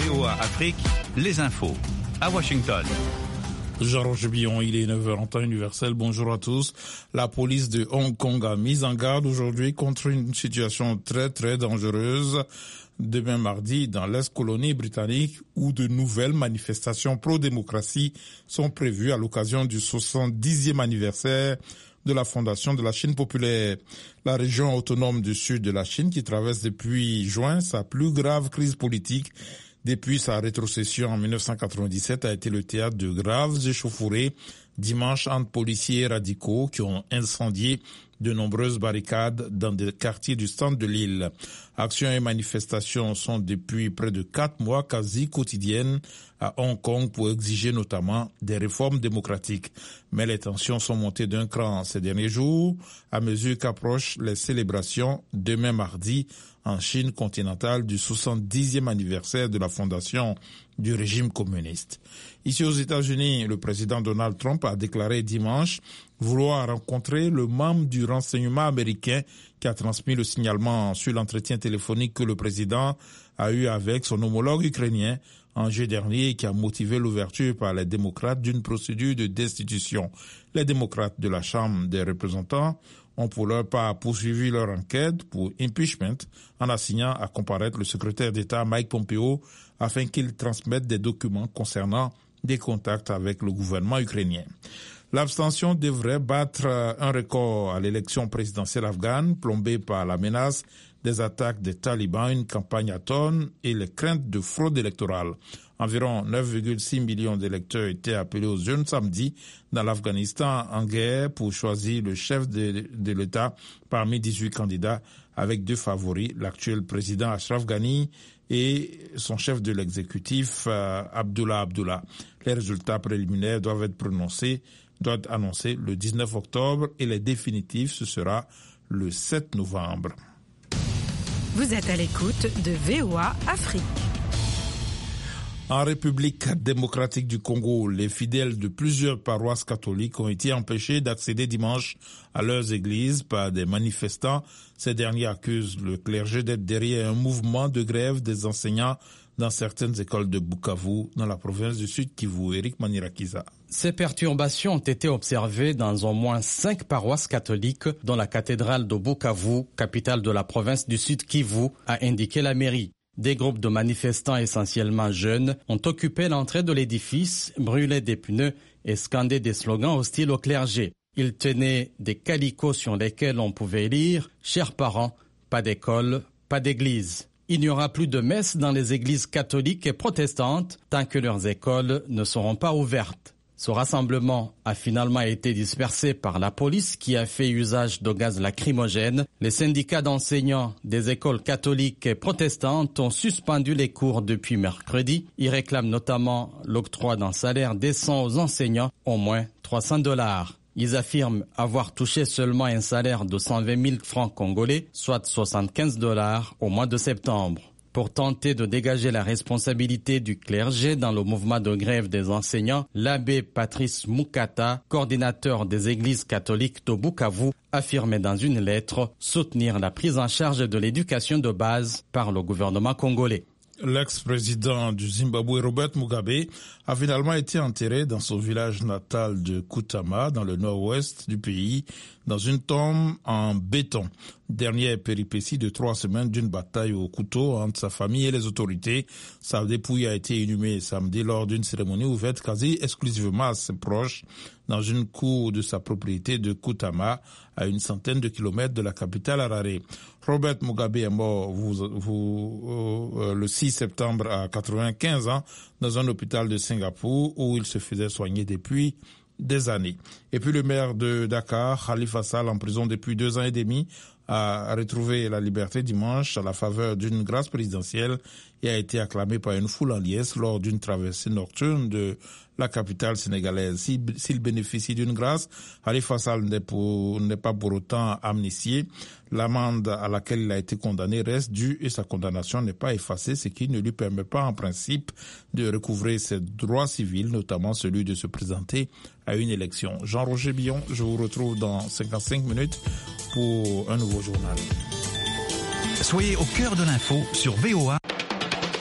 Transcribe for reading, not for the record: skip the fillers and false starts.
VOA Afrique, les infos. À Washington. Jean-Roger Billon, il est 9h en temps universel. Bonjour à tous. La police de Hong Kong a mis en garde aujourd'hui contre une situation très dangereuse demain mardi dans l'ex-colonie britannique où de nouvelles manifestations pro-démocratie sont prévues à l'occasion du 70e anniversaire de la fondation de la Chine populaire. La région autonome du sud de la Chine qui traverse depuis juin sa plus grave crise politique depuis sa rétrocession en 1997 a été le théâtre de graves échauffourées dimanche entre policiers radicaux qui ont incendié de nombreuses barricades dans des quartiers du centre de l'île. Actions et manifestations sont depuis près de 4 mois quasi quotidiennes à Hong Kong pour exiger notamment des réformes démocratiques. Mais les tensions sont montées d'un cran ces derniers jours à mesure qu'approchent les célébrations demain mardi en Chine continentale du 70e anniversaire de la fondation du régime communiste. Ici aux États-Unis, le président Donald Trump a déclaré dimanche vouloir rencontrer le membre du renseignement américain qui a transmis le signalement sur l'entretien téléphonique que le président a eu avec son homologue ukrainien en juillet dernier et qui a motivé l'ouverture par les démocrates d'une procédure de destitution. Les démocrates de la Chambre des représentants ont pour leur part poursuivi leur enquête pour impeachment en assignant à comparaître le secrétaire d'État Mike Pompeo afin qu'il transmette des documents concernant des contacts avec le gouvernement ukrainien. L'abstention devrait battre un record à l'élection présidentielle afghane plombée par la menace des attaques des talibans, une campagne à tonnes et les craintes de fraude électorale. Environ 9,6 millions d'électeurs étaient appelés aux urnes samedi dans l'Afghanistan en guerre pour choisir le chef de l'État parmi 18 candidats avec 2 favoris, l'actuel président Ashraf Ghani et son chef de l'exécutif Abdullah Abdullah. Les résultats préliminaires doivent annoncer le 19 octobre et les définitifs, ce sera le 7 novembre. Vous êtes à l'écoute de VOA Afrique. En République démocratique du Congo, les fidèles de plusieurs paroisses catholiques ont été empêchés d'accéder dimanche à leurs églises par des manifestants. Ces derniers accusent le clergé d'être derrière un mouvement de grève des enseignants dans certaines écoles de Bukavu, dans la province du Sud Kivu. Éric Manirakiza. Ces perturbations ont été observées dans au moins 5 paroisses catholiques, dont la cathédrale de Bukavu, capitale de la province du Sud Kivu, a indiqué la mairie. Des groupes de manifestants essentiellement jeunes ont occupé l'entrée de l'édifice, brûlé des pneus et scandé des slogans hostiles au clergé. Ils tenaient des calicots sur lesquels on pouvait lire « Chers parents, pas d'école, pas d'église ». Il n'y aura plus de messe dans les églises catholiques et protestantes tant que leurs écoles ne seront pas ouvertes. Ce rassemblement a finalement été dispersé par la police qui a fait usage de gaz lacrymogène. Les syndicats d'enseignants des écoles catholiques et protestantes ont suspendu les cours depuis mercredi. Ils réclament notamment l'octroi d'un salaire décent aux enseignants, au moins $300. Ils affirment avoir touché seulement un salaire de 120 000 francs congolais, soit $75 au mois de septembre. Pour tenter de dégager la responsabilité du clergé dans le mouvement de grève des enseignants, l'abbé Patrice Mukata, coordinateur des églises catholiques de Bukavu, affirmait dans une lettre soutenir la prise en charge de l'éducation de base par le gouvernement congolais. L'ex-président du Zimbabwe, Robert Mugabe, a finalement été enterré dans son village natal de Kutama, dans le nord-ouest du pays, dans une tombe en béton. Dernière péripétie de 3 semaines d'une bataille au couteau entre sa famille et les autorités. Sa dépouille a été inhumée samedi lors d'une cérémonie ouverte quasi exclusivement à ses proches dans une cour de sa propriété de Kutama, à une centaine de kilomètres de la capitale Harare. Robert Mugabe est mort le 6 septembre à 95 ans dans un hôpital de Singapour où il se faisait soigner depuis des années. Et puis le maire de Dakar, Khalifa Sall, en prison depuis 2 ans et demi, a retrouvé la liberté dimanche à la faveur d'une grâce présidentielle et a été acclamé par une foule en liesse lors d'une traversée nocturne de la capitale sénégalaise. S'il bénéficie d'une grâce, Khalifa Sall n'est pas pour autant amnistié. L'amende à laquelle il a été condamné reste due et sa condamnation n'est pas effacée, ce qui ne lui permet pas en principe de recouvrer ses droits civils, notamment celui de se présenter à une élection. Jean-Roger Billon, je vous retrouve dans 55 minutes pour un nouveau journal. Soyez au cœur de l'info sur VOA.